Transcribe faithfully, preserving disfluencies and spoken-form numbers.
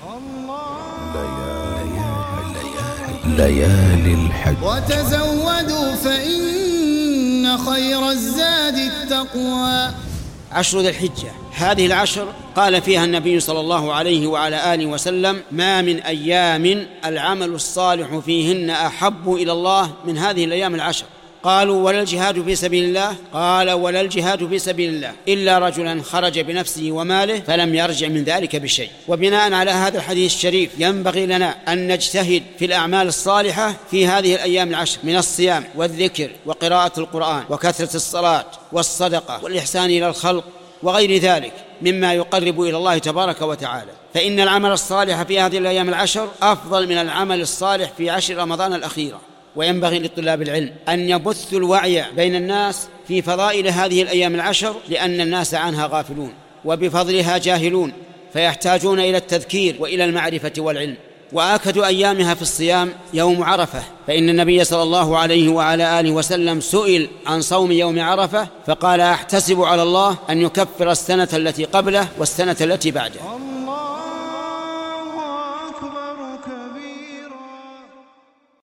ليالي الحج. وتزودوا فإن خير الزاد التقوى. عشر ذي الحجة، هذه العشر قال فيها النبي صلى الله عليه وعلى آله وسلم: ما من أيام العمل الصالح فيهن أحب إلى الله من هذه الأيام العشر. قالوا: ولا الجهاد في سبيل الله؟ قال: ولا الجهاد في سبيل الله إلا رجلا خرج بنفسه وماله فلم يرجع من ذلك بشيء. وبناء على هذا الحديث الشريف ينبغي لنا أن نجتهد في الأعمال الصالحة في هذه الأيام العشر من الصيام والذكر وقراءة القرآن وكثرة الصلاة والصدقة والإحسان إلى الخلق وغير ذلك مما يقرب إلى الله تبارك وتعالى، فإن العمل الصالح في هذه الأيام العشر أفضل من العمل الصالح في عشر رمضان الأخيرة. وينبغي لطلاب العلم أن يبثوا الوعي بين الناس في فضائل هذه الأيام العشر، لأن الناس عنها غافلون وبفضلها جاهلون، فيحتاجون إلى التذكير وإلى المعرفة والعلم. وآكد أيامها في الصيام يوم عرفة، فإن النبي صلى الله عليه وعلى آله وسلم سئل عن صوم يوم عرفة فقال: أحتسب على الله أن يكفر السنة التي قبله والسنة التي بعده.